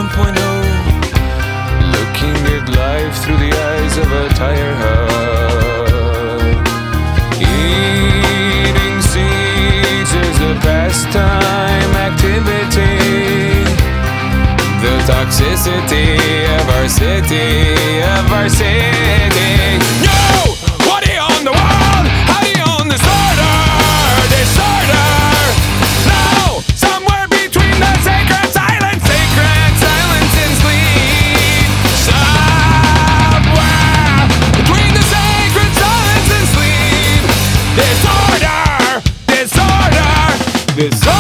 1.0, looking at life through the eyes of a tire hub. Eating seeds is a pastime activity. The toxicity of our city, Yo! What do you own the world? How do you own disorder? No! Somewhere between the sacred silence and sleep. Somewhere between the sacred silence and sleep. Disorder.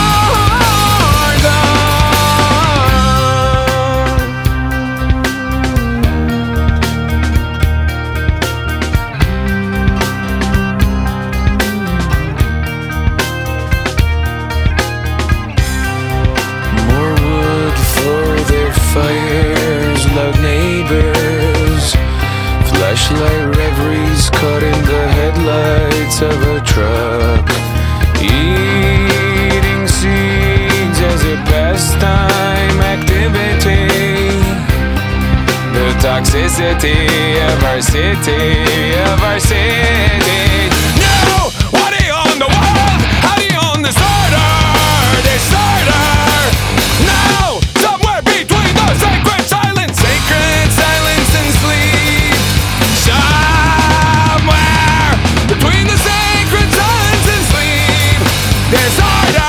Fires, loud neighbors, flashlight reveries caught in the headlights of a truck. Eating seeds as a pastime activity. The toxicity of our city. No! What do you own the world? How do you own disorder? No! Somewhere between the sacred silence and sleep. Somewhere between the sacred silence and sleep. Disorder.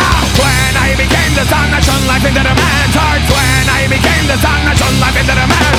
Into the man's heart when I became the sun that shone life into the man's